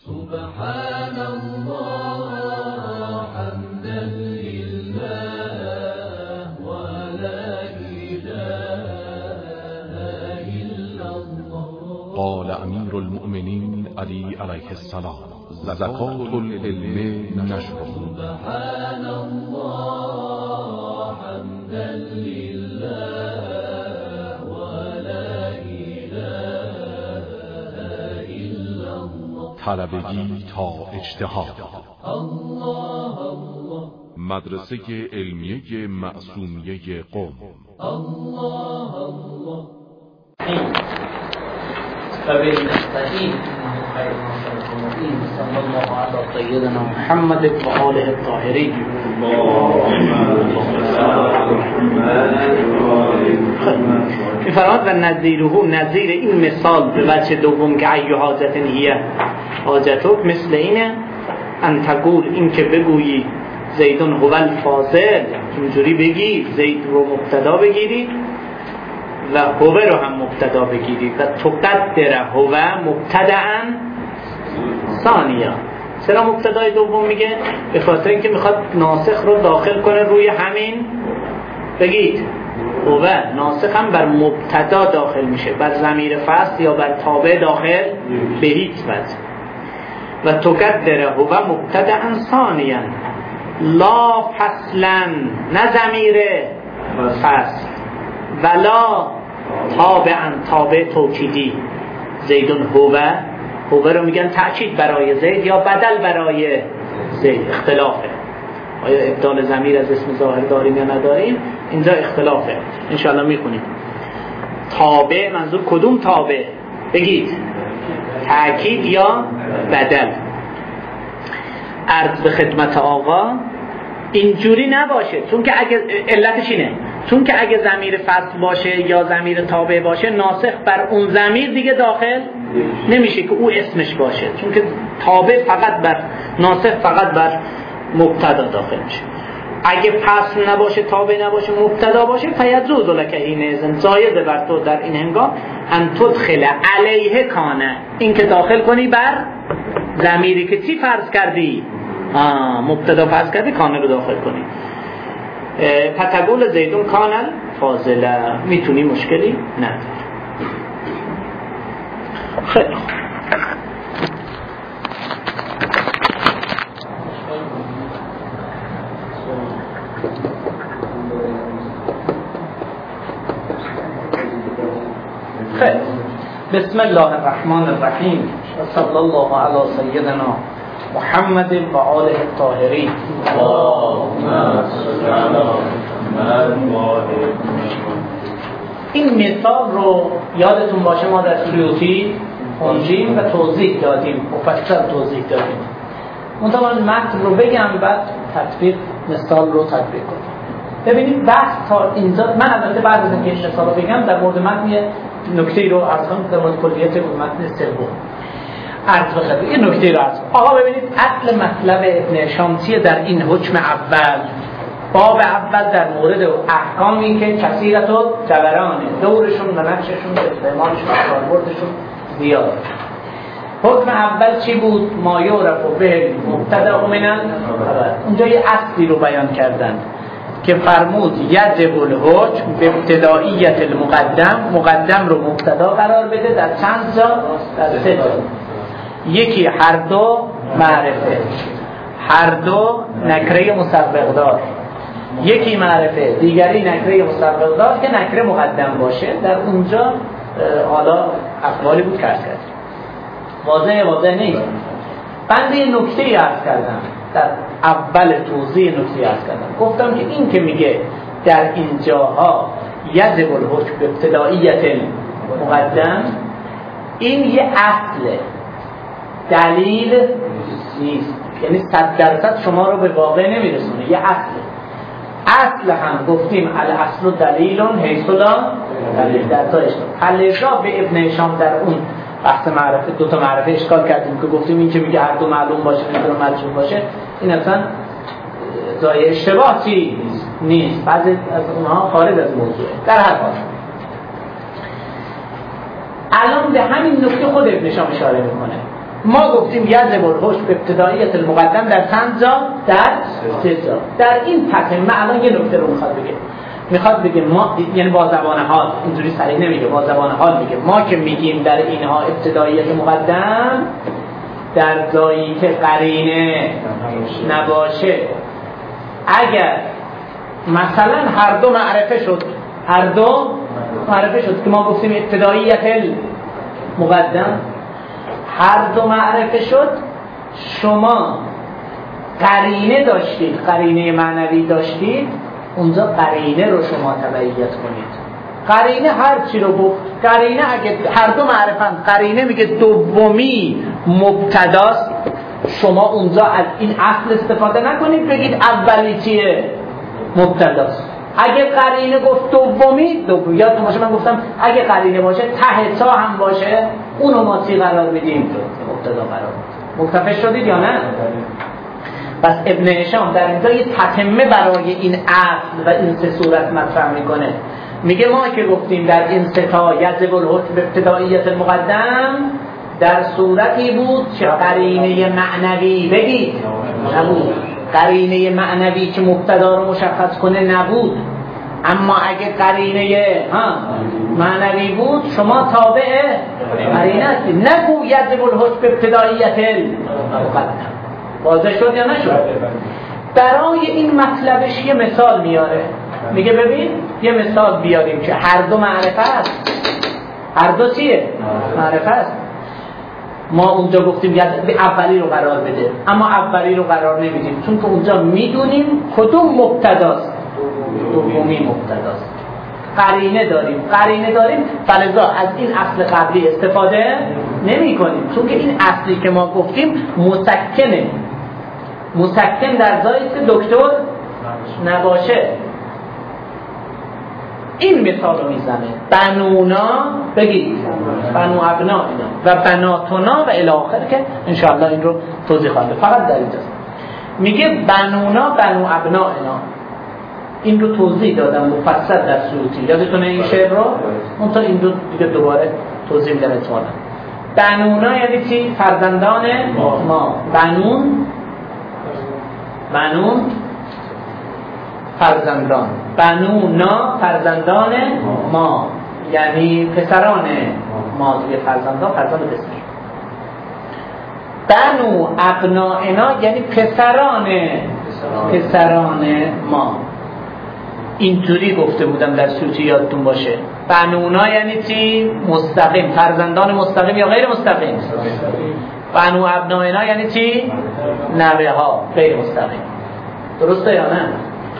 سبحان الله حمدا لله ولا إله إلا الله. قال امیر المؤمنین علی علیه السلام: زکات العلم نشر. سبحان الله حمدا لله ولا إله إلا الله. طلبگی تا اجتهاد. الله الله. مدرسه علمیه معصومیه قم. الله الله. فبالنستعين خير المرسلين صلى الله على سيدنا محمد وآله الطاهرين. می‌فرماید و نظیره، نظیر این مثال به وجه دوم که ای حاجت هیه حاجتک، مثل اینه ان تقول، این که بگویی زیدون هو الفاضل، اینجوری بگی زید رو مبتدا بگیری و هو رو هم مبتدا بگیری و تقدر هو مبتدأ ثانیا. چرا مبتدای دوم میگه؟ به خاطر اینکه میخواد ناسخ رو داخل کنه روی همین. بگید هو ناسخ هم بر مبتدا داخل میشه، بر ضمیر فصل یا بر تابع داخل به هیچ وجه. و تقدر هو مبتدأ ثانیا لا فصلا، نه ضمیر فصل، ولا تابعا، تابع توکیدی. زیدون هو رو میگن تأکید برای زید یا بدل برای زید. اختلافه آیا ابدال ضمیر از اسم ظاهر داریم یا نداریم، اینجا اختلافه، انشاءالله میخونیم. تابع منظور کدوم تابع؟ بگید تأکید یا بدل. عرض به خدمت آقا اینجوری نباشه، چون که اگه علتش اینه، چون که اگه ضمیر فصل باشه یا ضمیر تابع باشه، ناسخ بر اون ضمیر دیگه داخل نمیشه که او اسمش باشه، چون که تابع فقط بر ناسخ فقط بر مبتدا داخل میشه. اگه فصل نباشه، تابع نباشه، مبتدا باشه، فیجوز لک حینئذ، جایز بر تو در این هنگام ان تدخل علیه کانه، این که داخل کنی بر ضمیری که چی فرض کردی؟ مبتدا فرض کردی، کانه رو داخل کنی. فتقول زیدون کانل فاضله، میتونی، مشکلی نداره. خیلی خوب. خیلی بسم الله الرحمن الرحیم و صلی الله علی سیدنا محمد و آله الطاهرین. این مثال رو یادتون باشه ما در سیوطی خوندیم و توضیح دادیم، مفصل توضیح دادیم. منتها متن رو بگم بعد تطبیق مثال رو تطبیق کنیم. ببینید بحث تا اینجا، من البته بعد از اینکه این مثال رو بگم در مورد متن یه نکته رو عرض کنم، در مورد کلیت متن سوم عرض بخواد. این نکته رو عرض. آقا ببینید اصل مطلب ابن هشام چیه در این حکم اول؟ باب اول در مورد احکامی که کثیرت و جبرانه، دورشون و نقششون، استعمالشون و کاربردشون زیاده. حکم اول چی بود؟ ما یعرف به مبتدا من الخبر. اونجا یه اصلی رو بیان کردن که فرمود یجب الحکم به ابتدائیت المقدم، مقدم رو مبتدا قرار بده در چند جا؟ در 3 جا. یکی هر دو معرفه، هر دو نکره مسبق دار. یکی معرفه، دیگری نکره مسبق دار که نکره مقدم باشه. در اونجا حالا اقوالی بود که عرض کردیم، واضح نیست. بنده یه نکته عرض کردم در اول توضیح، نکته عرض کردم، گفتم که این که میگه در این جاها یجب الحکم به ابتدائیت مقدم، این یه اصله، دلیل نیست، یعنی 100% شما رو به واقع نمیرسونه، یه اصل هم گفتیم الاصل دلیل حیث لا دلیل در تا اشکال. حلزا به ابن هشام در اون بحث معرفه، 2 تا معرفه اشکال کردیم که گفتیم این که میگه هر دو معلوم باشه میتونه مجهول باشه، این اصلا جای اشتباه چی نیست، بعضی از اونها خارج از موضوعه. در هر حال الان به همین نکته خود ابن هشام اشاره میکنه. ما گفتیم یجب الحکم به ابتداییت المقدم در چند جا؟ در 3 جا. در این تتمه الان یه نکته رو میخواد بگه ما، یعنی با زبان حال، اینجوری صریح نمیگه، با زبان حال میگه ما که میگیم در اینها ابتداییت مقدم در جایی که قرینه نباشه، اگر مثلا هر دو معرفه شد که ما گفتیم ابتداییت مقدم، هر دو معرفه شد، شما قرینه داشتید، قرینه معنوی داشتید، اونجا قرینه رو شما تبعیت کنید. قرینه هر چی رو گفت، قرینه اگه هر دو معرفن، قرینه میگه دومی مبتداست، شما اونجا از این اصل استفاده نکنید بگید اولی چیه؟ مبتداست. اگه قرینه گفت دومی، یادتون باشه من گفتم اگه قرینه باشه ته تا هم باشه اونو ما چی قرار بدیم؟ مبتدا قرار بدیم. متفق شدید یا نه؟ پس ابن هشام در اینجا یه تتمه برای این اصل و این 3 صورت مطرح میکنه. میگه ما که گفتیم در این 3 تا یجب الحکم به ابتداییت المقدم در صورتی بود که قرینه معنوی بگید نبود، قرینه معنوی که مبتدا رو مشخص کنه نبود. اما اگه قرینه معنوی بود شما تابع قرینه هستید. نگو یجب الحکم به ابتداییت المقدم. واضح شد یا نشد؟ برای این مطلبش یه مثال میاره، میگه ببین یه مثال بیاریم که هر دو معرفه است. هر دو چیه؟ معرفه است. ما اونجا گفتیم اولی رو قرار بده، اما اولی رو قرار نمیدیم چون که اونجا میدونیم کدوم مبتداست، دومی مبتداست. قرینه داریم فلذا از این اصل قبلی استفاده نمی کنیم چون که این اصلی که ما گفتیم مسکن در جایی که دکتر نباشه. این مثال رو میزنه بنونا، بگید بنو ابنائنا و بناتنا و الی آخر که انشاءالله این رو توضیح خواهد. فقط در اینجاست میگه بنونا بنو ابنائنا. این رو توضیح دادم مفصل در سیوطی، یادتونه این شعر رو؟ اون تا این رو دیگه دوباره توضیح میدم احتمالاً. بنونا یعنی چی؟ فرزندان ما. بنون فرزندان، بنونا فرزندان ما یعنی پسران ما دیگه، فرزند پسر. بنو ابنائنا یعنی پسران ما. اینطوری گفته بودم در سوتی، یادتون باشه. بنونا یعنی چی؟ مستقیم، فرزندان مستقیم یا غیر مستقیم. بنو ابنائنا یعنی چی؟ نوه ها غیر مستقیم. درسته یا نه؟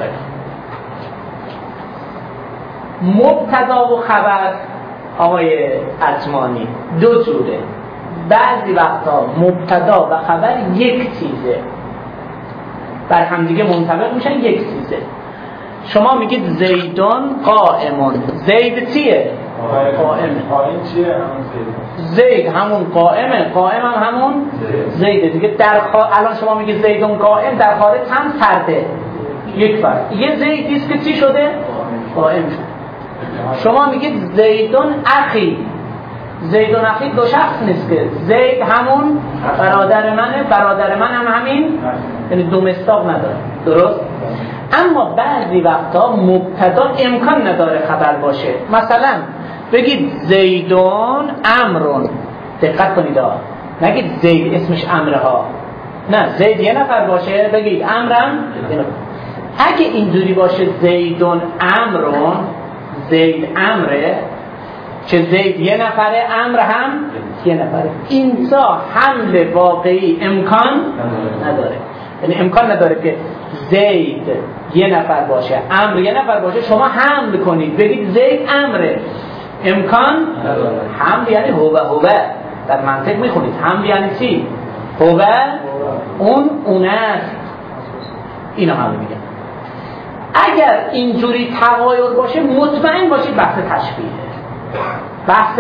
مبتدا و خبر آقای عثمانی دو جوره. بعضی وقتا مبتدا و خبر یک چیزه، بر همدیگه منطبق میشن، یک چیزه. شما میگید زیدون قائمون. زید چیه؟ قائم چیه؟ زید همون قائمه، قائم هم همون زیده دیگه. الان شما میگید زیدون قائم، در خارج هم فرده، یک فرد. یه زیدیست که چی شده؟ قائم شد. شما میگید زیدون اخی. زیدون اخی دو شخص نیست که، زید همون برادر منه، برادر من هم همین، یعنی دو مصداق نداره. درست؟ اما بعضی وقتا مبتدا امکان نداره خبر باشه. مثلا بگید زیدون امرون. دقت کنید ها، نگید زید اسمش امره ها، نه، زید یه نفر باشه بگید امرم. اگه اینجوری باشه زیدون امرون، زید امره، که زید یه نفره، امر هم یه نفره، اینجا حمل واقعی امکان نداره. یعنی امکان نداره که زید یه نفر باشه، امر یه نفر باشه، شما حمل کنید بگید زید امره. امکان حمل یعنی هو. در منطق میخونید حمل یعنی چی؟ هو اون است. اینو حمل میگن. اگر اینجوری تغایر باشه مطمئن باشید بحث تشبیهه. بحث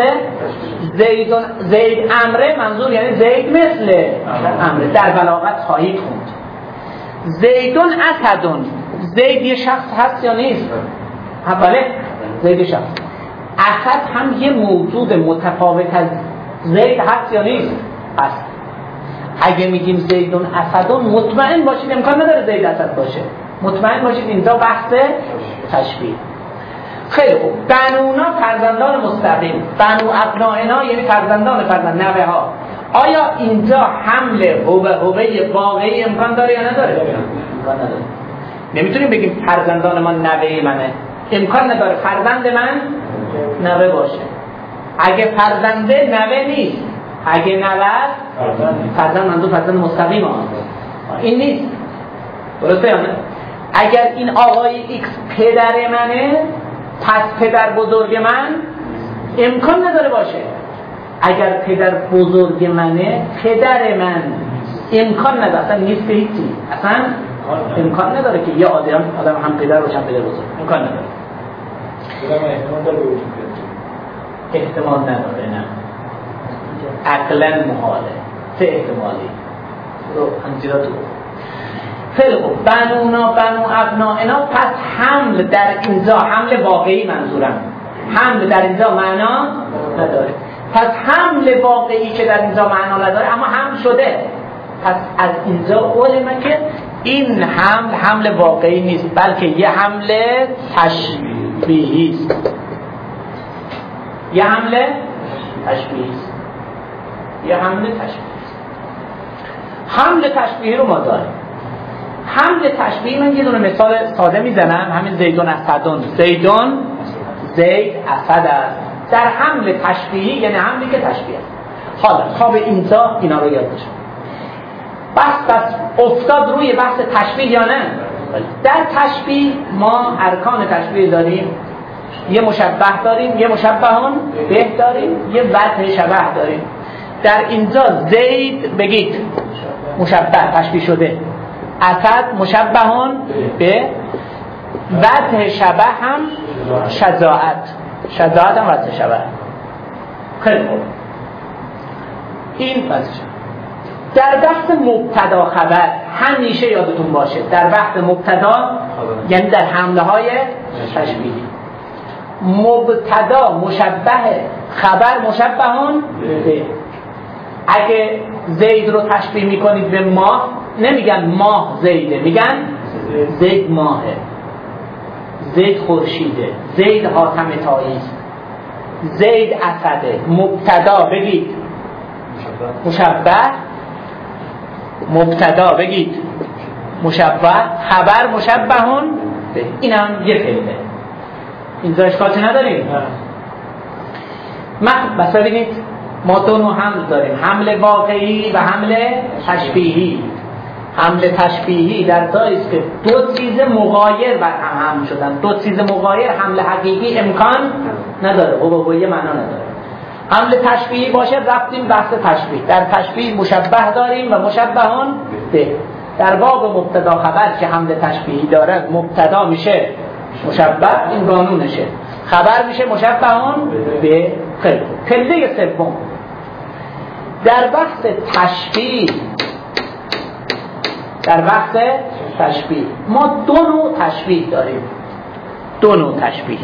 زید امره منظور یعنی زید مثل امره. در بلاغت خواهید خوند. زیدون اسدون. زید یه شخص هست یا نیست؟ بله، زید شخص. اسد هم یه موجود متفاوت از زید هست یا نیست؟ هست. اگه میگیم زیدون اسدون مطمئن باشید امکان نداره زید اسد باشه، مطمئن باشید اینجا بحث تشبیه. خیلی خوب. بنونا فرزندان مستقیم، بنو ابنائنا یعنی فرزندان نوه ها. آیا اینجا حمل هوه واقعی امکان داره یا نداره؟ امکان نداره. نمیتونیم بگیم فرزندان ما نوه منه، امکان نداره فرزند من نوه باشه. اگه فرزنده نوه نیست، اگه نوه فرزند منظور فرزند مستقیم ها، این نیست. درسته یا نه؟ اگر این آقای ایکس پدر منه پس پدر بزرگ من امکان نداره باشه. اگر پدر بزرگ منه پدر من امکان نداره، اصلا نیست که هیچی، اصلا امکان نداره که یه آدم هم پدر روش هم پدر بزرگ، امکان نداره. احتمال نداره، نه عقلا محاله. سه احتمالی رو همچنان تو خیلی خوب. بنونا بنو ابنائنا، پس حمل در اینجا حمل واقعی منظورم، حمل در اینجا معنا نداره. پس حمل واقعی که در اینجا معنا نداره اما حمل شده، پس از اینجا علمه که این حمل واقعی نیست بلکه یه حمل تشبیهی است. یه حمل تشبیهی است. یه حمل تشبیهی است. حمل تشبیهی رو ما داریم. حمل تشبیهی من یه دونه مثال ساده میزنم، همین زیدون اسدون. زید اسد است. در حمل تشبیهی یعنی حملی که تشبیه است. حالا تا به اینجا اینا رو یاد باشید. بس افتاد روی بحث تشبیه یا نه؟ در تشبیه ما ارکان تشبیه داریم، یه مشبه داریم، یه مشبهون به داریم، یه وجه شبه داریم. در اینجا زید بگید مشبه تشبیه شده، اسد مشبهون به، وجه شبه هم شجاعت هم وجه شبه. خیلی خوب. این وجه شبه. در بحث مبتدا خبر همیشه یادتون باشه، در بحث مبتدا یعنی در حمله های تشبیهی، مبتدا مشبه، خبر مشبهون به. اگه زید رو تشبیه میکنید به ماه نمیگن ماه زیده، میگن زید ماهه، زید خورشیده، زید حاتم طایی است، زید اسده. مبتدا بگید مشبه، مبتدا بگید مشبه، خبر مشبهون به. این هم یه کلمه. اینجا اشکالی نداریم. بس ببینید ما دو نوع حمل داریم، حمل واقعی و حمل تشبیهی. حمل تشبیهی در جایی است که دو چیز مغایر بر هم حمل شدن. دو چیز مغایر حمل حقیقی امکان نداره، یه معنا نداره. حمل تشبیهی باشه رفتیم بحث تشبیه. در تشبیه مشبه داریم و مشبهون به. در باب مبتدا خبر که حمل تشبیهی داره مبتدا میشه مشبه، این قانونشه، خبر میشه مشبهون به. خیلی پله سوم در بحث تشبیه، در بحث تشبیه ما دو نوع تشبیه داریم. دو نوع تشبیه: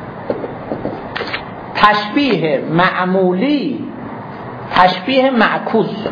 تشبیه معمولی، تشبیه معکوس.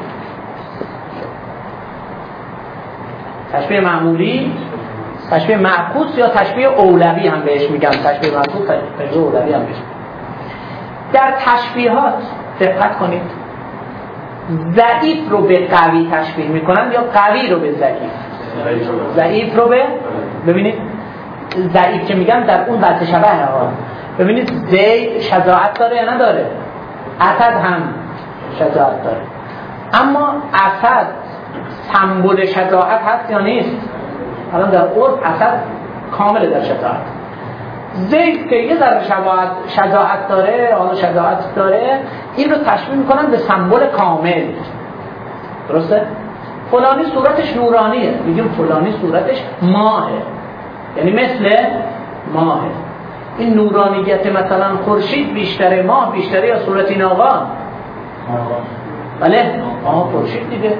تشبیه معمولی، تشبیه معکوس یا تشبیه اولوی هم بهش میگم. تشبیه معکوس تشبیه اولوی هم بهش. در تشبیهات دقت کنید، ضعیف رو به قوی تشبیه میکنن یا قوی رو به ضعیف. ضعیف رو به، ببینید ضعیف که میگم در اون وجه شبه ها. ببینید زید شجاعت داره یا نداره؟ اسد هم شجاعت داره، اما اسد سمبل شجاعت هست یا نیست؟ الان در عرف اسد کامل در شجاعت. زید که یه ذره شجاعت داره، حالا شجاعت داره، این رو تشبیه میکنن به سمبل کامل. درسته؟ فلانی صورتش نورانیه، میگیم فلانی صورتش ماهه، یعنی مثل ماهه. این نورانیت مثلا خورشید بیشتره، ماه بیشتره یا صورت این آقا؟ بله خورشید دیگه.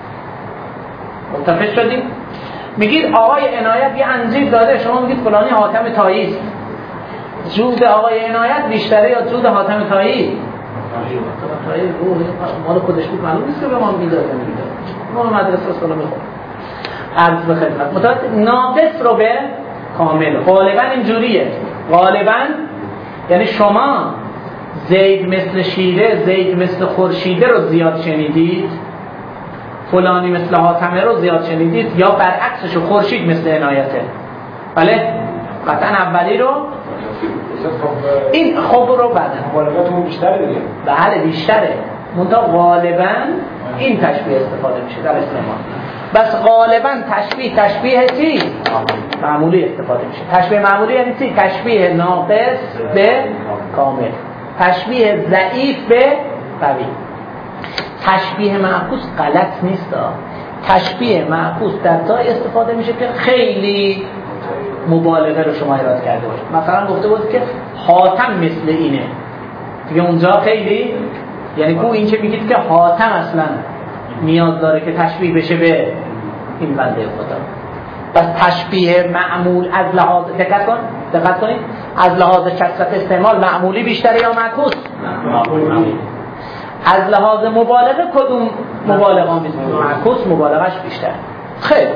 متفق شدیم؟ میگید آقای عنایت یه انجیل داده، شما میگید فلانی حاتم طایی است. جود آقای عنایت بیشتره یا جود حاتم طایی؟ مال خودش بود، معلوم نیست که به ما میداده. ما مدرسه اصلا میخونیم عرض به خدمت ناقص رو به کامل. غالبا اینجوریه، غالبا یعنی شما زید مثل شیره، زید مثل خورشیده رو زیاد شنیدید، فلانی مثل حاتمه رو زیاد شنیدید، یا برعکسش خورشید مثل عنایته. بله قطعا اولی رو این خوب رو بعدن غالبا بیشتره دیگه. بله بیشتره، منتها غالبا این تشبیه استفاده میشه در استعمال. بس غالبا تشبیه چی؟ معمولی استفاده میشه. تشبیه معمولی یعنی چی؟ تشبیه ناقص به کامل، تشبیه ضعیف به قوی. تشبیه معکوس غلط نیست. تشبیه معکوس در جای استفاده میشه که خیلی مبالغه رو شما ایراد کرده باشید. مثلا گفته بود که حاتم مثل اینه، دیگه اونجا خیلی یعنی کو این که میگید که حاتم اصلا نیاز داره که تشبیه بشه به این بنده خدا. بس تشبیه معمول از لحاظ دقت کنید از لحاظ کثرت استعمال معمولی بیشتره یا معکوس؟ معمولی. از لحاظ مبالغه کدوم مبالغه آمیز؟ معکوس مبالغهش بیشتر. خیلی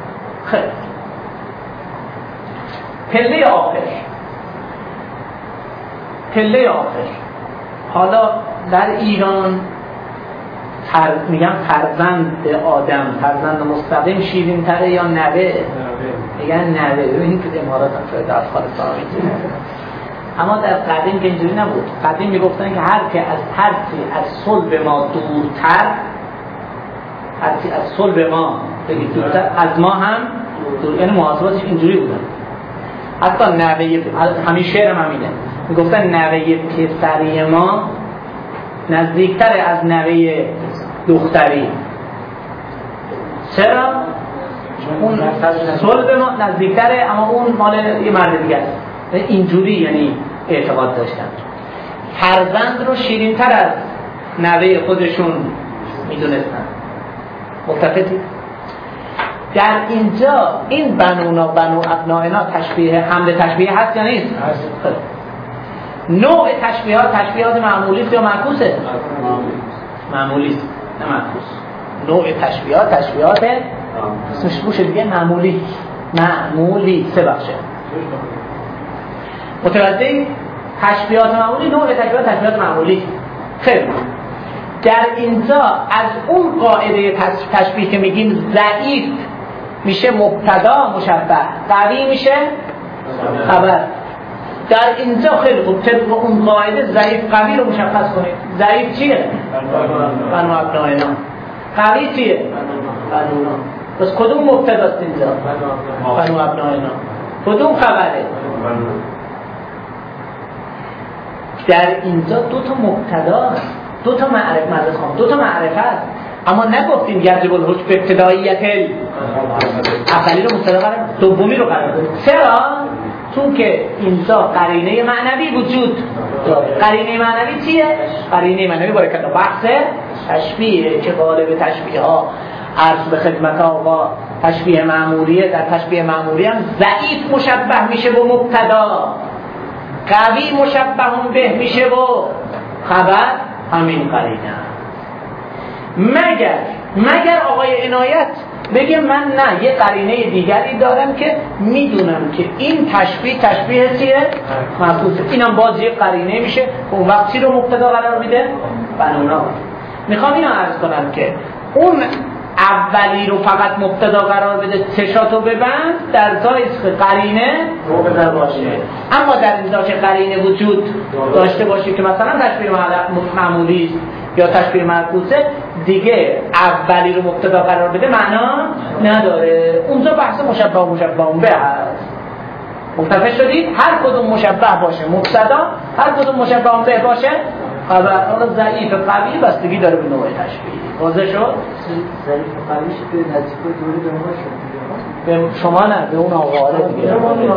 پله آخر حالا در ایران میگم فرزند آدم، فرزند مستقیم شیرین تره یا نوه؟ میگن نوه. این که امارات هم شاید از خالصان اما در قدیم که اینجوری نبود. قدیم میگفتن که هر که از هرچی از صلب ما دورتر، هرچی از صلب ما بگید دورتر از ما هم دور، یعنی محاسباتش اینجوری بودن. حتی نوه همین شعر هم همینه، میگفتن نوه پسری ما نزدیکتر از نوه دختری. چرا؟ اون صلب ما نزدیکتره اما اون مال یه مرد دیگه است. اینجوری یعنی اعتقاد داشتن. فرزند رو شیرین‌تر از نوه خودشون میدونستن. متفقی؟ در اینجا این بنو ابنائنا تشبیه حمل تشبیه هست یا نیست؟ نوع تشبیهات معمولی است یا معکوسه؟ معمولی است نه معکوس. نوع تشبیهات اسمش بوشه دیگه معمولی سه بخشه. متوجه؟ تشبیهات معمولی، نوع تشبیهات معمولی. خیلی در اینجا از اون قاعده تشبیه که میگیم ضعیف میشه مبتدا مشبه، قوی میشه خبر. در اینجا خیلی خوب طبق اون قاعده ضعیف قوی رو مشخص کنید. ضعیف چیه؟ بنو ابنائنا. قوی چیه؟ بنونا. بس کدوم مبتداست اینجا؟ بنو ابنائنا. کدوم خبره؟ در اینجا دو تا مبتدا، دو تا معرفه است. اما نگفتیم یجب الحکم به ابتداییت اولی رو مبتدا قرار، دومی رو قرار دادیم. چرا؟ چون که اینجا قرینه معنوی وجود داره. قرینه معنوی چیه؟ قرینه معنوی باره که بحث تشبیه که غالب تشبیه ها عرض به خدمت آقا تشبیه معمولیه. در تشبیه معمولی هم ضعیف مشبه میشه با مبتدا، قوی مشبه به میشه با خبر. همین قرینه. مگر آقای عنایت بگه من نه یه قرینه دیگری دارم که میدونم که این تشبیه چیه؟ معکوسه. اینم باز یه قرینه میشه. اون وقت چی رو مبتدا قرار میده؟ بنونا. میخوام اینو عرض کنم که اون اولی رو فقط مبتدا قرار بده، چشاتو ببند، در جای قرینه مبتدا باشه. اما در اینجا که قرینه وجود داشته باشه که مثلا تشبیه معمولی یا تشبیه معکوسه، دیگه اولی رو مبتدا قرار بده معنا نداره. اونجا بحث مشبه به هست. متفق شدید؟ هر کدوم مشبه باشه مبتدا، هر کدوم مشبه به باشه خبر. حالا ضعیف قوی بستگی داره به نوع تشبیه. واضح شد؟ ضعیف قویش به نزدیک دوری به ما شد. به شما نه، به اون آقا دیگه.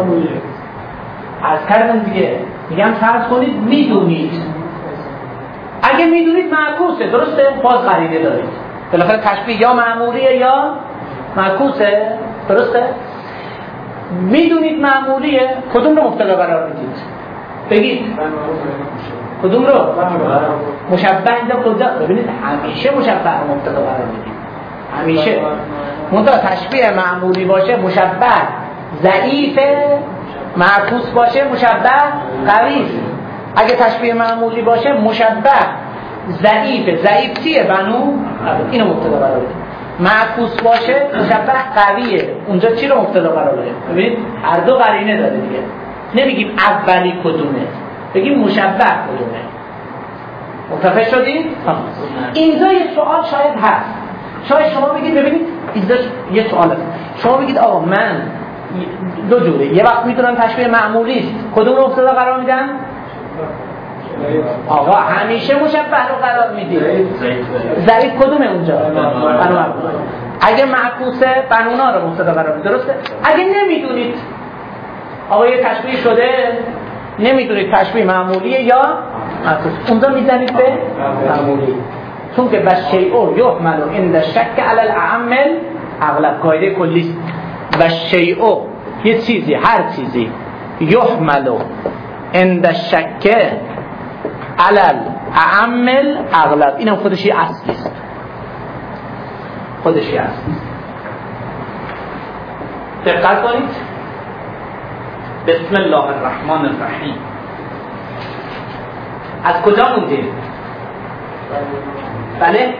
از کردن دیگه میگم فرض کنید میدونید. اگه میدونید معکوسه، درسته؟ باز قرینه دارید. بالاخره تشبیه یا معمولیه یا معکوسه، درسته؟ میدونید معمولیه، کدوم رو مبتدا قرار میدید؟ بگید. کدوم رو؟ مشبه اینجا کجا؟ ببینید همیشه مشبه رو مبتدا قرار میدید. همیشه. منتها تشبیه معمولی باشه مشبه ضعیف، معکوس باشه مشبه قوی. اگه تشبیه معمولی باشه مشبه ضعیف چیه؟ بنو. اینو مبتدا قرار بده. معکوس باشه مشبه قویه، اونجا چی رو مبتدا قرار بده؟ ببین هر دو قرینه داره دیگه. نمیگیم اولی کدومه، بگیم مشبه کدومه. متفق شدید؟ اینجا یه سوال شاید هست. شاید شما بگید ببینید اینجا یه سوال هست. شما بگید آقا من دو جوره، یه وقت میتونم تشبیه معمولی است، کدوم رو مبتدا قرار میدم؟ آقا همیشه مشبه رو قرار میدید. ضعیف کدومه اونجا؟ بنو. اگه معکوسه بنونا رو مبتدا قرار میدید، درسته؟ اگه نمیدونید آقا یه تشبیه شده، نمیدونید تشبیه معمولیه یا معکوس، اونجا میزنید به معمولی. چون که بشیء یحمل عند الشک علی الاعم اغلب، قاعده کلی است. بشیء یه چیزی، هر چیزی، یحمل عند الشک علی الاعم اغلب، اینم خودش یه اصلی است. خودش یه اصلی است. دقت کنید. بسم الله الرحمن الرحیم. از کجا موندیم؟ بله؟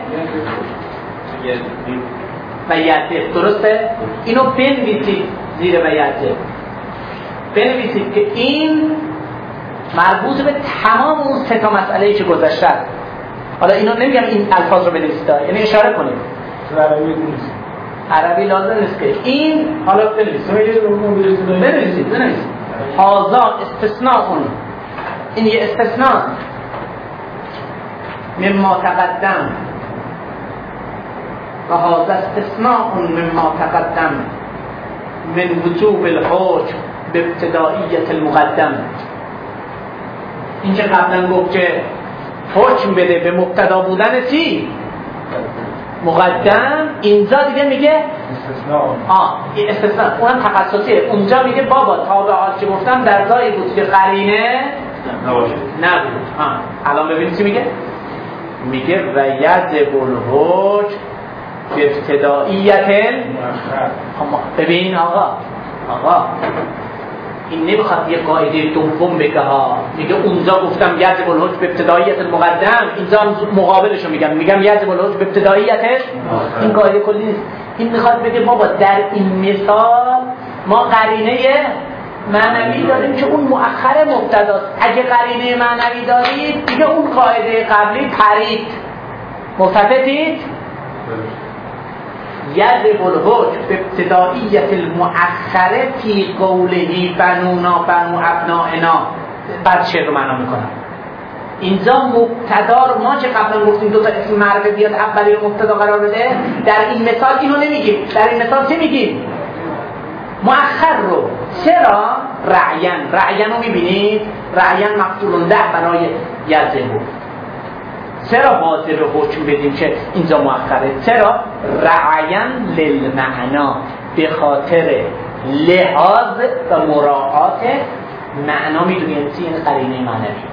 و یعطف، درسته؟ اینو بنویسید زیر و یعطف. بنویسید که این مربوط به تمام اون سه تا مسئله‌ای که گذشته. حالا اینو نمیگم این الفاظ رو بنویسید، یعنی اشاره کنید. عربی لازم نیست که این، حالا بنویسید. هذا استثناء، این یه استثناء مما تقدم و هذا استثناء مما تقدم من وجوب الحکم بابتدائیت المقدم. این که قبلا گفت که حکم بده به مبتدا بودن چی؟ مقدم، اینجا دیگه میگه استثناء. اونم تخصصیه. اونجا میگه بابا تابعات که گفتم در جایی بود که قرینه نبود. الان ببینید چی میگه. میگه و یجب الحکم به ابتدائیت. ببین آقا این نمیخواد یه قاعده دوم بگه ها. میگه اونجا گفتم یجب الحکم به ابتدائیت المقدم، اینجا مقابلشو میگم یجب الحکم به ابتدائیتش. این قاعده کلی نیست. این میخواد بگه بابا در این مثال ما قرینه معنوی داریم که اون مؤخر مبتداست. اگه قرینه معنوی دارید دیگه اون قاعده قبلی پرید. متفقید؟ یجب الحکم به ابتدائیت المؤخره فی قوله بنونا بنو ابنائنا. بعد شعر رو معنا میکنم. اینجا مبتدا رو ما که قبلا گفتیم دو تا اسم معرفه بیاد اولی رو مبتدا قرار بده، در این مثال اینو نمیگیم. در این مثال چی میگیم؟ مؤخر رو. چرا؟ رعین رو میبینید؟ رعین مفعول له برای یجب. چرا واجب حکم بدیم که اینجا مؤخره؟ چرا؟ رعین للمعنا، به خاطر لحاظ و مراعات معنا. میدونید این قرینه معنوی،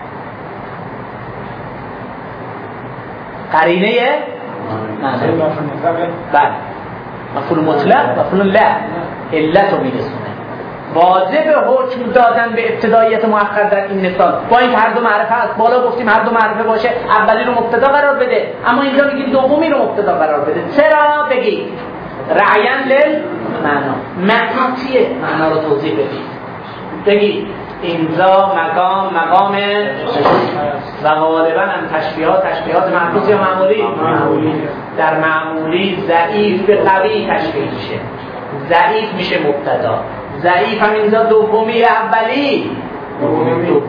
قرینه معنوی. بله، مفعول مطلق، مفعول له، علت رو میرسونه. واجب حکم دادن به ابتداییت مؤخر در این مثال با این هر دو معرفه است. بالا گفتیم هر دو معرفه باشه اولی رو مبتدا قرار بده، اما اینجا میگیم دومی رو مبتدا قرار بده. چرا؟ بگید رعین للمعنا. معنا چیه؟ معنا رو توضیح بدید. بگید اینجا مقام و غالبا هم تشبیهات معکوس یا معمولی. در معمولی ضعیف به قوی تشبیه میشه. ضعیف میشه مبتدا، ضعیف هم اینجا دومی، اولی دومی.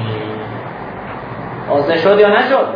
واضح شد یا نشد؟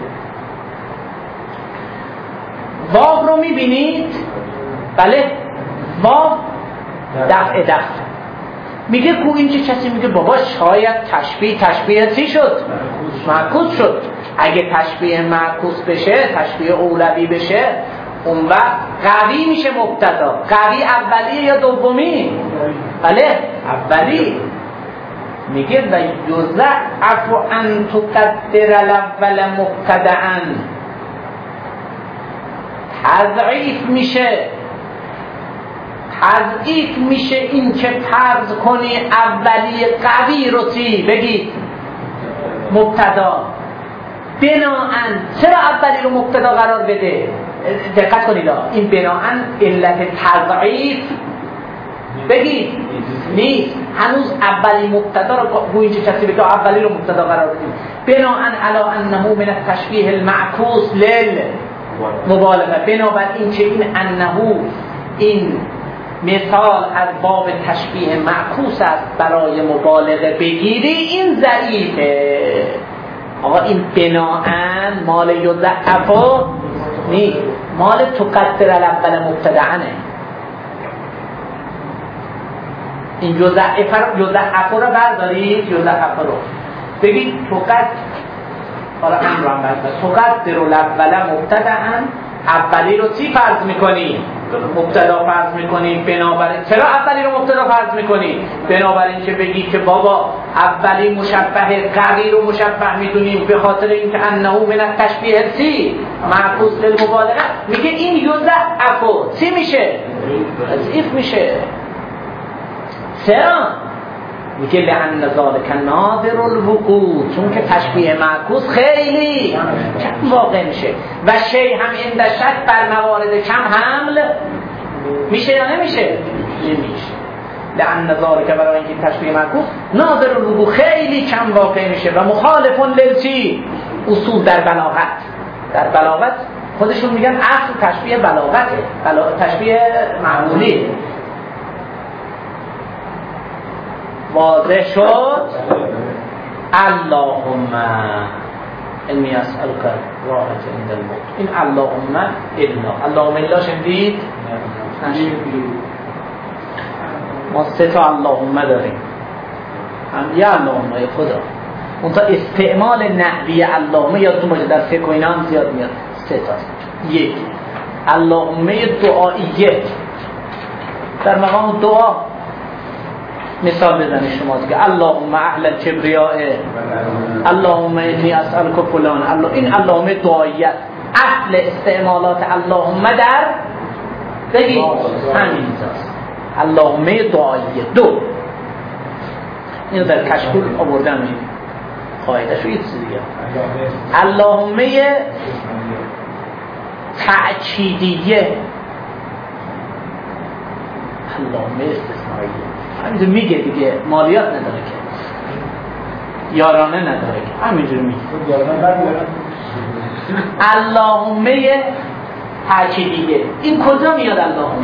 واو رو میبینید؟ بله، واو دفع. میگه کو این که کسی میگه بابا شاید تشبیه چی شد؟ معکوس شد. اگه تشبیه معکوس بشه، تشبیه اولوی بشه، اون وقت قوی میشه مبتدا. قوی اولیه یا دومی؟ بله اولی. میگه و یضعف ان تقدر الاول مبتدأ. تضعیف میشه این که فرض کنی اولی قوی رو چی بگید مبتدا. بناهن چرا اولی رو مبتدا قرار بده؟ دقت کنید این بناهن علت تضعیف بگید نیست، هنوز اولی مبتدا رو گویی چه کسی بگه اولی رو مبتدا قرار بدیم. بناهن علی انه من التشبیه المعکوس للمبالغه، بنابراین که این انه این مثال از باب تشبیه معکوس است برای مبالغه بگیری این ضعیفه. آقا این بناهن مال یضعف نیست، مال تقدر الاول مبتدعنه. این یضعف رو بردارید، یضعف رو بگید تقدر الاول مبتدعن، اولی رو چی فرض میکنی؟ مبتدا فرض میکنی. بنابراین چرا اولی رو مبتدا فرض میکنی؟ بنابراین که بگی که بابا اولی مشبه قوی رو مشبه میدونیم به خاطر اینکه انه من التشبیه سی معکوس للمبالغه. میگه این یضعف چی میشه؟ ضعیف میشه. چرا؟ میگه لأن ذلک نادر الوقوع، چون که تشبیه معکوس خیلی کم واقع میشه و شی هم این شک بر موارد کم حمل میشه یا نمیشه؟ نمیشه. لأن ذلک برای اینکه تشبیه معکوس نادر الوقوع خیلی کم واقع میشه و مخالف للچی اصول در بلاغت خودشون میگن اصل تشبیه بلاغته، تشبیه معمولی. واضح شد؟ اللهم انی اسألک راحت عند الموت. این اللهم الا شنید؟ ما سه تا اللهم داریم، هم یه اللهم خدا. اون تا استعمال نحوی اللهم یادتون باشه در فقه و اینا هم زیاد میاد. سه تا. یک اللهم دعاییه، در مقام دعا مثال بزنید شما دیگه. اللهم اهل الکبریاء، اللهم انی اسألک فلان. این اللهم دعاییت، اصل استعمالات اللهم در بگید همین است، اللهم دعاییه. دو اینو در کشکول آوردم، این قاعده‌شو یه چیز دیگه. اللهم تأکیدیه، اللهم استثنائیه. همینجور میگه دیگه، مالیات نداره که، یارانه نداره که، همینجور میگه. اللهمه تأکیدیه. این کجا میاد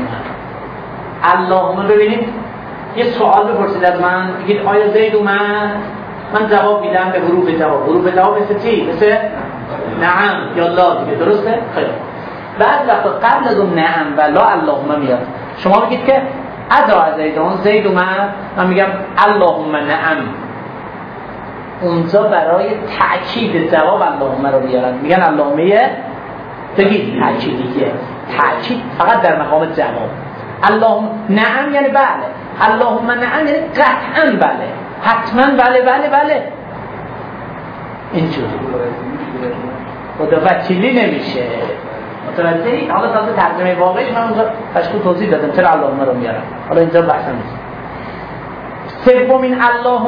اللهمه؟ ببینید یه سوال بپرسید از من، بگید آیا زید اومد؟ من جواب میدم به حروف جواب مثل چی؟ مثل نعم یا لا دیگه، درسته؟ خیلی. بعد وقتا قبل از اون نعم و لا اللهمه میاد. شما بگید که ادعا زید اومد، من میگم اللهم نعم. اونجا برای تأکید جواب اللهم رو بیارن، میگن اللهمه بگید تأکیدیه. تأکید فقط در مقام جواب. اللهم نعم یعنی بله، اللهم نعم یعنی قطعا بله، حتما بله. اینجوری خدا وکیلی نمیشه. متوجهی؟ حالا تازه ترجمه واقعیش من اونجا تشکیل توضیح دادم چرا اللهم رو میارم، حالا اینجا بحث نیست. سومین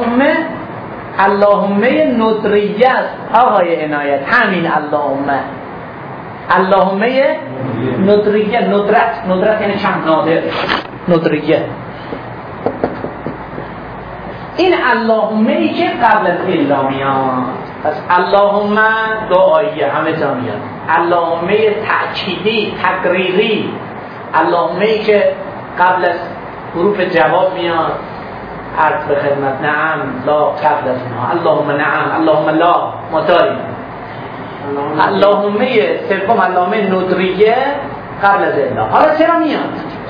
اللهمه ندریه است آقای عنایت، همین اللهمه ندریه. ندرت یعنی چند نادر، ندریه. این اللهمه ای که قبل از الا میاد، پس اللهم دعاییه همه جا میاد. اللهمه تأکیدی تقریری، اللهمه ای که قبل از حروف جواب میاد، عرض به خدمت نعم لا قبل از اونها. اللهم نعم اللهم لا ما داریم. اللهمه سوم اللهمه ندریه قبل از الا. حالا چرا میاد؟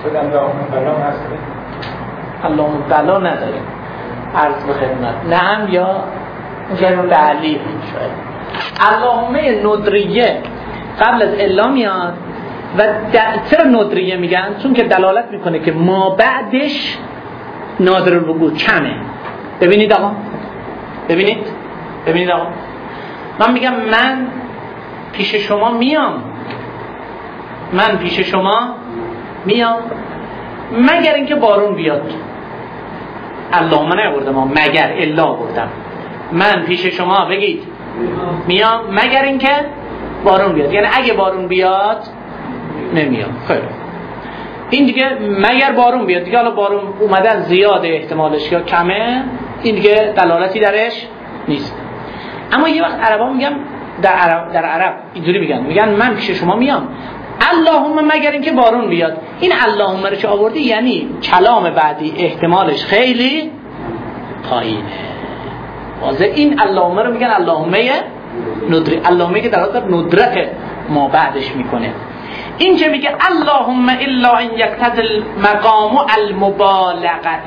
اللهم بلا نداریم، عرض به خدمت نعم یا جرم تعلیق شاید. اللهمه ندریه قبل از الا میاد و چرا ندریه میگن؟ چون که دلالت میکنه که ما بعدش نادر الوقوع کمه. ببینید آقا، ببینید آقا، من میگم من پیش شما میام، من پیش شما میام مگر اینکه بارون بیاد. اللهم نبردم مگر الا بردم. من پیش شما بگید میام مگر اینکه بارون بیاد، یعنی اگه بارون بیاد نمیام. خیلی این دیگه مگر بارون بیاد دیگه، حالا بارون اومدن زیاده احتمالش یا کمه این دیگه دلالتی درش نیست. اما یه وقت عربا میگن در عرب اینجوری میگن من پیش شما میام اللهم مگر اینکه بارون بیاد. این اللهم رو چه آوردی؟ یعنی کلام بعدی احتمالش خیلی پایینه. واضح این اللهم رو میگن اللهمه ندری، اللهمه که در واقع ندرت ما بعدش میکنه. این که میگه اللهم الا ان یقتضی المقام المبالغه.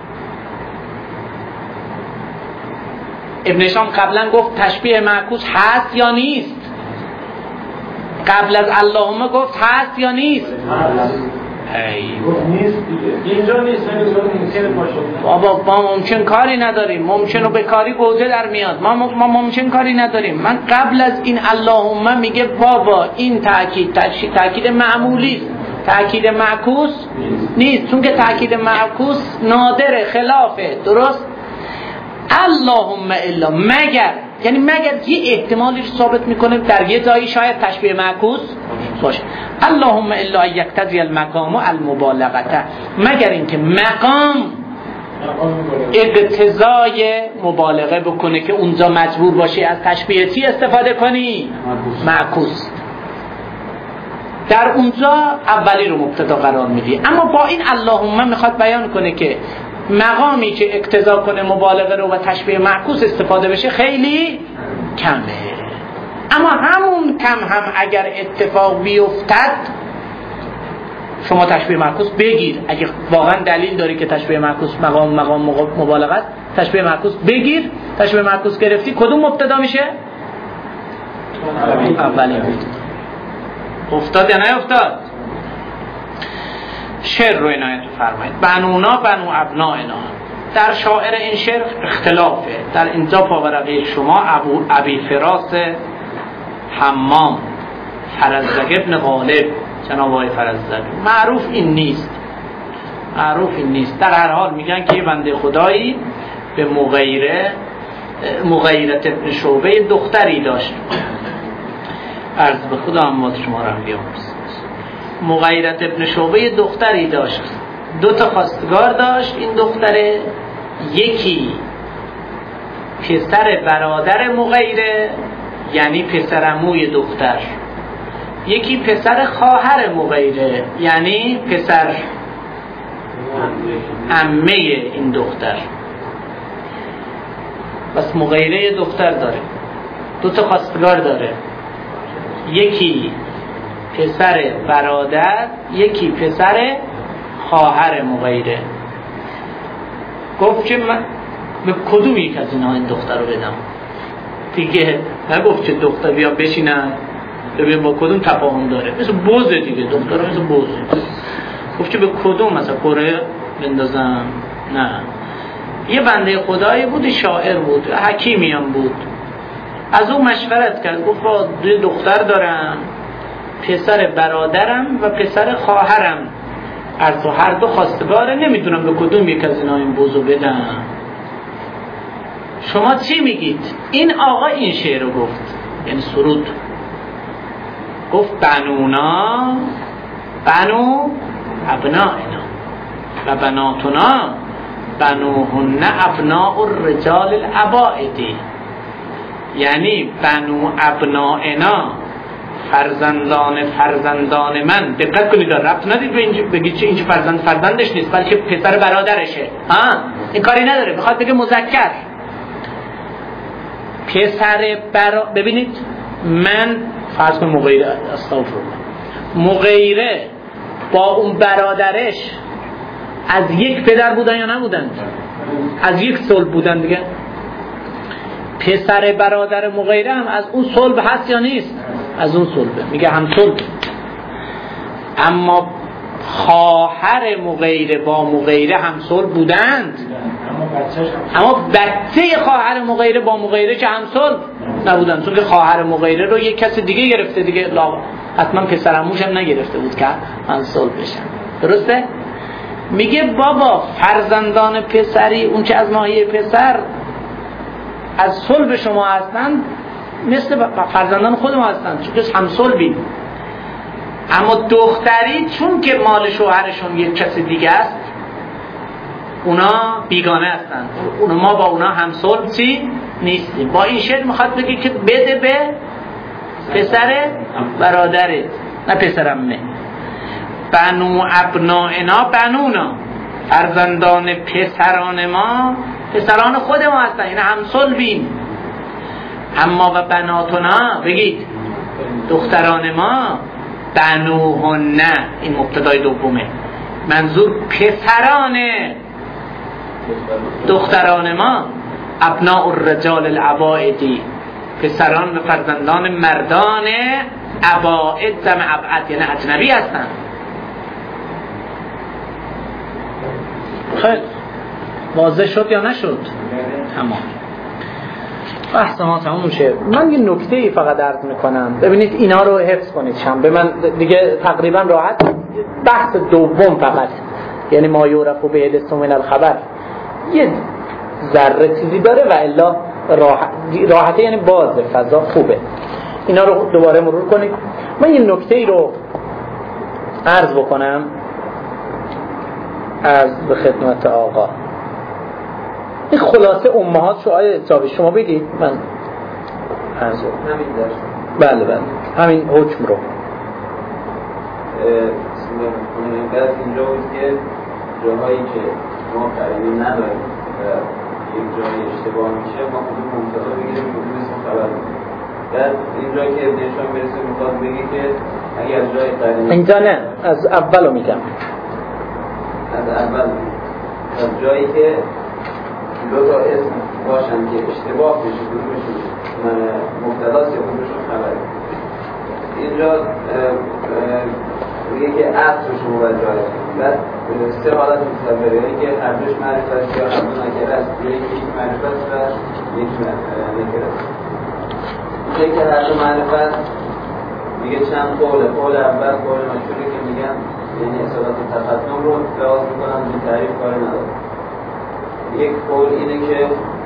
ابن هشام قبلا گفت تشبیه معکوس هست یا نیست؟ قبل از اللهم گفت هست یا نیست؟ نیست دیگه. اینجا نیست، ممکنه باشه. بابا ما ممکن کاری نداریم، ممکن و بکاری گوجه در میاد. ما ممکن کاری نداریم. من قبل از این اللهم میگه بابا این تأکید معمولی است، تأکید معکوس نیست، چون که تأکید معکوس نادره، خلافه. درست؟ اللهم الا مگر، یعنی مگر یه احتمالی رو ثابت میکنه در یه جایی شاید تشبیه معکوس باشه. اللهم الا یقتضی المقام المبالغه، مگر اینکه مقام اقتضای مبالغه بکنه که اونجا مجبور باشی از تشبیه چی استفاده کنی؟ معکوس. در اونجا اولی رو مبتدا قرار میدی. اما با این اللهم میخواد بیان کنه که مقامی که اقتضا کنه مبالغه رو و تشبیه معکوس استفاده بشه خیلی کمه. اما همون کم هم اگر اتفاق بیفتد شما تشبیه معکوس بگیر. اگه واقعا دلیل داری که تشبیه معکوس مقام مبالغه است، تشبیه معکوس بگیر. تشبیه معکوس گرفتی کدوم مبتدا میشه؟ اولی. افتاد یا نه افتاد؟ شعر رو عنایت فرمایید. بنونا بنو ابنائنا. در شاعر این شعر اختلافه. در اینجا پاورقی شما ابی فراس حمام فرزدق ابن غالب، جناب آقای فرزدق، معروف این نیست. در هر حال میگن که یه بنده خدایی به مغیرت ابن شعبه دختری داشت. عرض به خدا اموات شما رو هم بیامرز. مغیرت ابن شعبه دختری داشت، 2 تا خواستگار داشت. این دختره یکی پسر برادر مغیره، یعنی پسر عموی دختر، یکی پسر خواهر مغیره، یعنی پسر عمه این دختر. بس مغیره دختر داره، 2 تا خواستگار داره، یکی پسر برادر، یکی پسر خواهر مغیره. گفت که من به کدوم یک از اینها این دختر رو بدم دیگه. نگفت که دختر بیا بشینن ببین با کدوم تفاهم داره، مثل بوزه دیگه، دختر مثل بوزه. گفت که به کدوم، مثلا کره بندازم؟ نه. یه بنده خدایی بود، شاعر بود، حکیمی هم بود. از اون مشورت کرد، گفت با 2 دختر دارم، پسر برادرم و پسر خواهرم، از هر 2 خواستگاره، نمیدونم به کدوم یک از اینا این بوزو بدم. شما چی میگید؟ این آقا این شعر رو گفت، یعنی سرود گفت بنونا بنو ابنائنا و بناتنا بنوهن ابناء الرجال العبائدی، یعنی بنو ابنائنا فرزندان من. دقت کنید ربط ندید به اینجا بگید چه اینجا فرزندش نیست، بلکه پسر برادرشه. این کاری نداره، میخواد بگه مذکر. پسر ببینید من فرض کنم مغیره، استغفرالله، مغیره با اون برادرش از یک پدر بودن یا نبودن؟ از یک صلب بودن دیگه. پسر برادر مغیره هم از اون صلب هست یا نیست؟ از اون صلبه، میگه هم صلب. اما خواهر مغیره با مغیره هم صلب بودند، اما بچه خواهر مغیره با مغیره که هم صلب نبودند، چون که خواهر مغیره رو یک کس دیگه گرفته دیگه. حتما پسرعموش هم نگرفته بود که من صلح بشم. درسته؟ میگه بابا فرزندان پسری اون چه از ناحیه پسر از صلب شما هستند مثل فرزندان خود ما هستند، چون که هم صلبیم. اما دختری چون که مال شوهرشون یک کسی دیگه است اونا بیگانه هستند، اونا ما با اونا هم صلب چی نیستیم. با این شعر میخواد بگه که بده به پسر برادرت نه پسرمه. بنو ابنائنا بنونا، فرزندان پسران ما پسران خود ما هستن، این هم صلبیم. اما و بناتنا بگید دختران ما بنوهن، این مبتدای دومه، منظور پسران دختران ما ابناء الرجال العبائدی، پسران و فرزندان مردان عبائد جمع ابعد یعنی اجنبی هستن. خیلی واضح شد یا نشد؟ تمام. بحث ما تمام میشه. من یه نکته فقط عرض میکنم، ببینید اینا رو حفظ کنید شم به من دیگه تقریبا راحت. بحث دوم فقط یعنی ما یعرف به الاسم من الخبر یه ذره چیزی داره و الا راحته، یعنی باز فضا خوبه. اینا رو دوباره مرور کنید. من یه نکته ای رو عرض بکنم از به خدمت آقا. این خلاصه امهات شو آیه جاوی شما بگید من عرض همین درس. بله بله همین حکم رو بعد اینجا بود که جاهایی که ما قریبی نداریم و یک جایی اشتباه میشه ما کدوم مبتدا بگیریم کدوم اسم خبر بگیریم. بعد اینجا که نشان برسه میخواد بگی که اگه از جای قریبی اینجا نه از اولو میگم، از اول از جایی که دو تا اسم باشن که اشتباه بشه کدومشون مبتداست یا کدومشون خبره. اینجا میگه که عطف شما و جایه. بعد سه حالت مصوره، یعنی که هر دوش معرفت یا هر دو نکره است، یکی معرفت و یکی نکره است. میگه که هر دو معرفت میگه چند قول اول قول مشهوری که میگن یعنی اصالات تقدم رو لحاظ میکنن به تعریف کار نداره. یک قول اینه که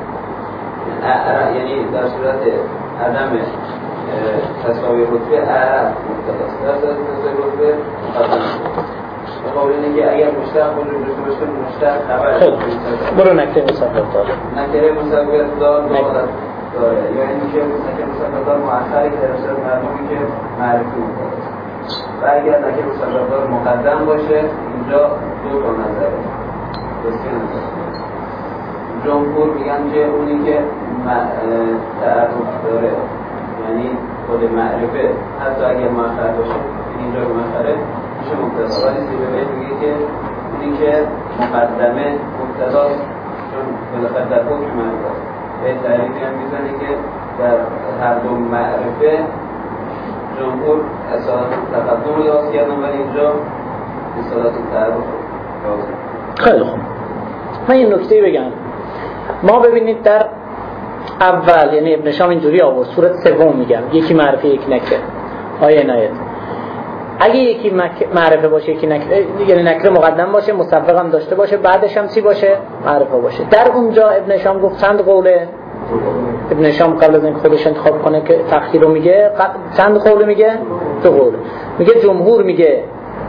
یعنی در صورت عدم تساوی رتبه اعرض مبتداست، در صورت تساوی رتبه مقدم. قول اینه که اگر مشتق وجود داشته باشه مشتق خبر برو نکته مصوب دار، نکره مصوب دار مقدم داره، یا اینی که نکره مصوب دار مؤخری که در صورت مرمومی که معرفی مبتداست. و اگر نکره مصوب دار مقدم باشه اینجا دو تا نظره، دوستی نظر. جمهور میگن که اونی که تعرف داره یعنی خود معرفه حتی اگر مؤخر باشه اینجا مؤخره میشه مبتدا، ولی سیبویه میگه که اونی که مقدمه مبتداست چون بالاخره در حکم معرفه به تعریفی هم میزنه که در هر دو معرفه جمهور اصالت تقدم رو لحاظ کردن ولی اینجا اصالت تعرف لحاظ. خیلی خوب. من یه نکته بگم. ما ببینید در اول یعنی ابن شام اینجوری آورد، صورت سوم میگم یکی معرفه یک نکره. آیه عنایت اگه یکی معرفه باشه یکی نکره، یعنی نکره مقدم باشه مسبق هم داشته باشه بعدش هم چی باشه معرفه باشه. در اونجا ابن شام گفت چند قوله؟ ابن شام قبل از اینکه خودش انتخاب کنه که تأخیر رو میگه چند قوله میگه؟ دو قوله. میگه جمهور میگه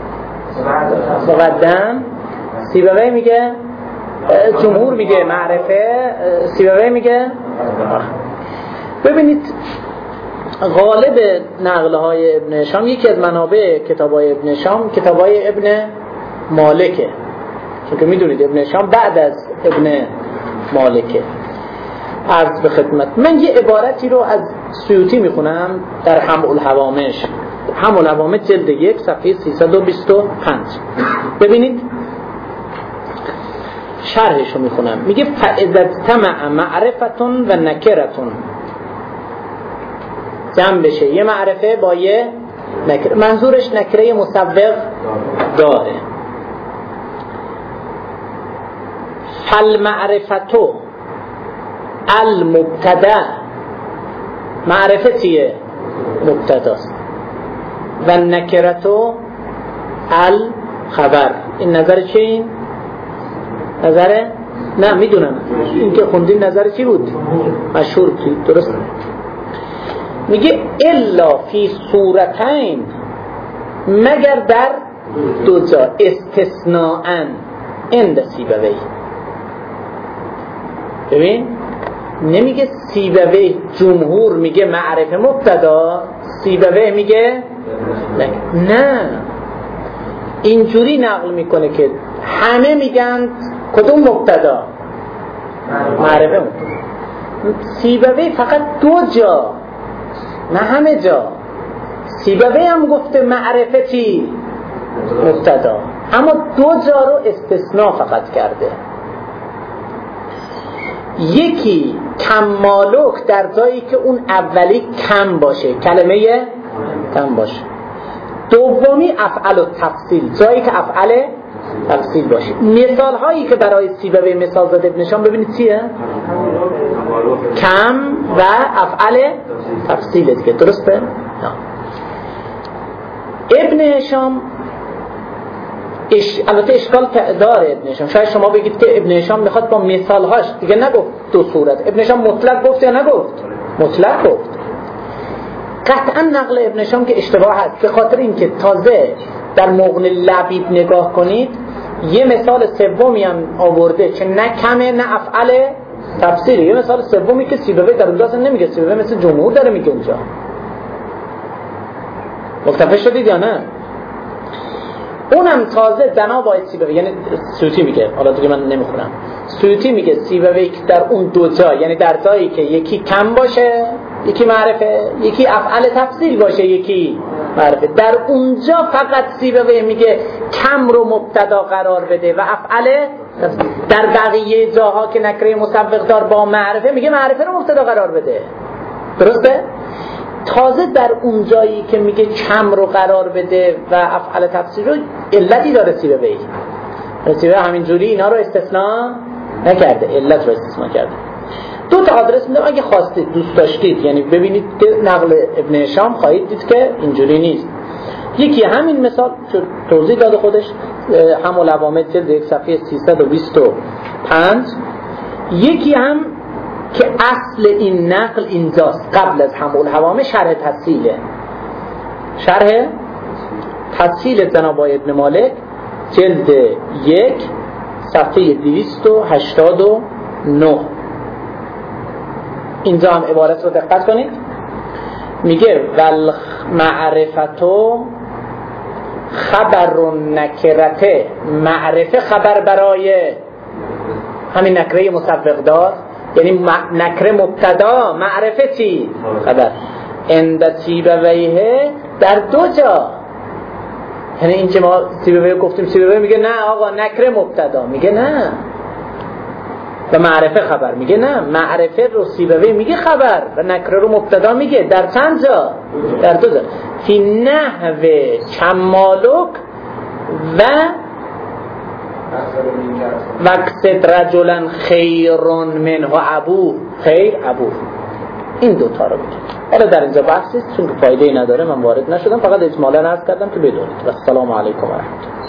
مقدم، سیبوی میگه جمهور میگه معرفه، سیبوی میگه. ببینید غالب نقله های ابن هشام یکی از منابع کتاب های ابن هشام کتاب های ابن مالکه، چون که میدونید ابن هشام بعد از ابن مالکه. عرض به خدمت من یه عبارتی رو از سیوطی میخونم در حمع الهوامش، حمع الهوامش جلد 1 صفحه 325. ببینید شرحشو میخونم. میگه فاذا اجتمع معرفتون و نکرتون، جمع بشه یه معرفه با یه نکره، منظورش نکره مسبق داره. فالمعرفتو المبتدا، معرفه چیه؟ مبتداست. و نکرتو الخبر. این نظر چه؟ این نظر نه میدونم این که خوندین نظر چی بود؟ مشهور بود، درست. میگه الا فی صورتین، مگر در دو جا، استثناءً عند سیبوی. ببین نمیگه سیبوی، جمهور میگه معرفه مبتدا، سیبوی میگه نه. اینجوری نقل میکنه که همه میگن کدوم مبتدا؟ معرفه مبتدا. سیبوی فقط دو جا، نه همه جا. سیبوی هم گفته معرفه چی؟ مبتدا، اما دو جا رو استثناء فقط کرده. یکی کمالوک، در جایی که اون اولی کم باشه، کلمه کم باشه. دومی افعل و تفصیل، جایی که افعل تفصیل باشه. مثال هایی که برای سیبوی مثال زده ابن هشام ببینید چیه؟ کم و افعل تفصیل دیگه، درسته؟ ابن هشام البته اشکال داره ابن هشام. شاید شما بگید که ابن هشام میخواد با مثالهاش، دیگه نگفت دو صورت. ابن هشام مطلق گفت یا نگفت؟ مطلق گفت. قطعا نقل ابن هشام که اشتباه هست، به خاطر اینکه تازه در مغنی لبیب نگاه کنید یه مثال سومی هم آورده که نه کمه نه افعل تفسیره. یه مثال سومی که سیبوی در اونجا اصلا نمیگه، سیبوی مثل جمهور داره میگه اونجا. متفق شدید یا نه؟ اونم تازه دنا باید سیبوی، یعنی سیوطی میگه، حالا دیگه من نمیخونم، سیوطی میگه سیبوی در اون دو جا، یعنی در جایی که یکی کم باشه یکی معرفه، یکی افعل تفصیل باشه یکی معرفه، در اونجا فقط سیبوی میگه کم رو مبتدا قرار بده و افعل. در بقیه جاها که نکره مسبق دار با معرفه میگه معرفه رو مبتدا قرار بده، درسته؟ تازه در اون جایی که میگه کم رو قرار بده و افعال تفسیر رو علتی داره سیبوی. سیبوی همینجوری اینا رو استثناء نکرده، علت رو استثناء کرده. دو تا آدرس میدم اگه خواستید دوست داشتید، یعنی ببینید که نقل ابن هشام خواهید دید که اینجوری نیست. یکی همین مثال که توضیح داده خودش، هم العوامل جلد 1 صفحه 325. یکی هم که اصل این نقل اینجاست، قبل از هم العوامل شرح تفصیله، شرح تفصیل جناب ابن مالک جلد 1 صفحه 289. اینجا هم عبارت رو دقت کنید، میگه ول معرفتو خبر نکرته، معرفه خبر برای همین نکره مسبق دار، یعنی نکره مبتدا، معرفه چی؟ خبر. اند سیبویه در دو جا، یعنی این که ما سیبویه گفتیم، سیبویه میگه نه آقا نکره مبتدا، میگه نه، و معرفه خبر، میگه نه، معرفه رو سیبویه میگه خبر و نکره رو مبتدا میگه. در چند جا؟ در دو جا. فی نحو کمالک و وقصد رجلا خیرون منه ابوه، خیر ابوه. این دوتا رو بگید. حالا در اینجا بحثیست چون که فایده ای نداره، من وارد نشدم، فقط اجمالا عرض کردم که بدونید. و السلام علیکم و رحمت الله.